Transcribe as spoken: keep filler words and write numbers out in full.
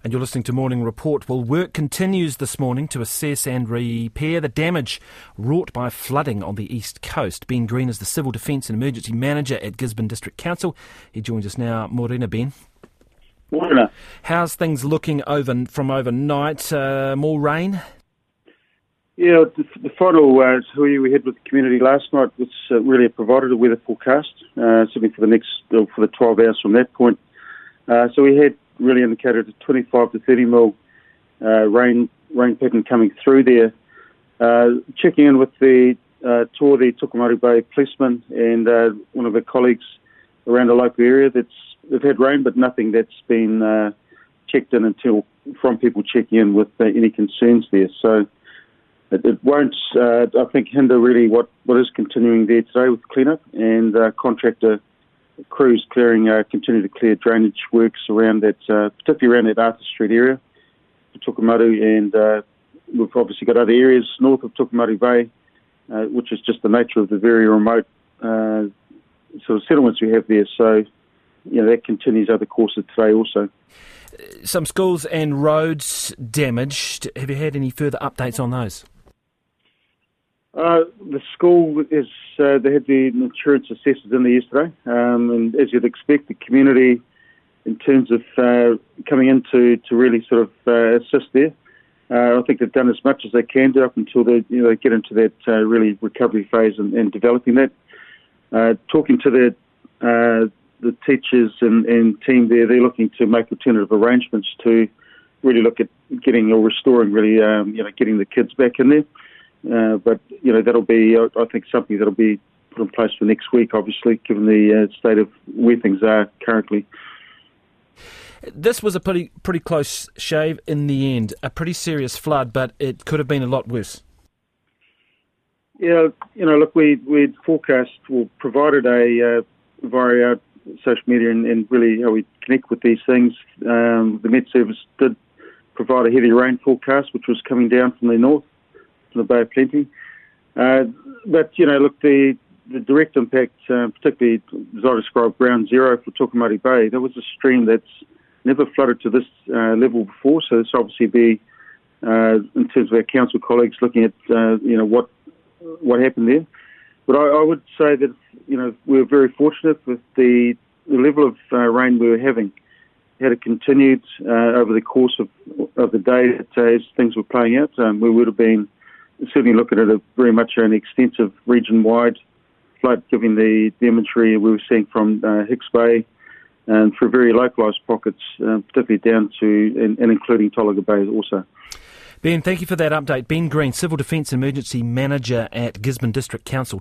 And you're listening to Morning Report. Well, work continues this morning to assess and repair the damage wrought by flooding on the east coast. Ben Green is the Civil Defence and Emergency Manager at Gisborne District Council. He joins us now. Morena, Ben. Morena. How's things looking over from overnight? Uh, more rain? Yeah, the, the final uh, hui we had with the community last night was uh, really provided a weather forecast, uh, certainly for the next uh, for the twelve hours from that point. Uh, so we had really indicated a twenty-five to thirty mil uh, rain rain pattern coming through there. Uh, checking in with the uh, tour, the Tokomaru Bay policeman and uh, one of our colleagues around the local area, that's they've had rain, but nothing that's been uh, checked in until from people checking in with uh, any concerns there. So it, it won't, uh, I think, hinder really what, what is continuing there today with cleanup and uh, contractor crews clearing, uh, continue to clear drainage works around that, uh, particularly around that Arthur Street area, Tokomaru, and uh, we've obviously got other areas north of Tokomaru Bay, uh, which is just the nature of the very remote uh, sort of settlements we have there. So, you know, that continues over the course of today also. Some schools and roads damaged. Have you had any further updates on those? Uh, the school is, uh, they had the insurance assessors in there yesterday, um, and as you'd expect, the community, in terms of uh, coming in to, to really sort of uh, assist there, uh, I think they've done as much as they can do up until they, you know, they get into that uh, really recovery phase and, and developing that. Uh, talking to the uh, the teachers and, and team there, they're looking to make alternative arrangements to really look at getting or restoring, really, um, you know, getting the kids back in there. Uh, but, you know, that'll be, I think, something that'll be put in place for next week, obviously, given the uh, state of where things are currently. This was a pretty pretty close shave in the end, a pretty serious flood, but it could have been a lot worse. Yeah, you know, look, we we forecast, or provided a, uh, via our social media and, and really how we connect with these things, um, the Met Service did provide a heavy rain forecast, which was coming down from the north, the Bay of Plenty. Uh, but, you know, look, the, the direct impact, uh, particularly as I described, ground zero for Tokomaru Bay, there was a stream that's never flooded to this uh, level before, so this obviously be, uh, in terms of our council colleagues looking at, uh, you know, what what happened there. But I, I would say that, you know, we were very fortunate with the, the level of uh, rain we were having. Had it continued uh, over the course of, of the day that, uh, as things were playing out, um, we would have been certainly looking at a very much an extensive region-wide flood, given the, the imagery we were seeing from uh, Hicks Bay and for very localised pockets, uh, particularly down to and, and including Tolaga Bay also. Ben, thank you for that update. Ben Green, Civil Defence Emergency Manager at Gisborne District Council.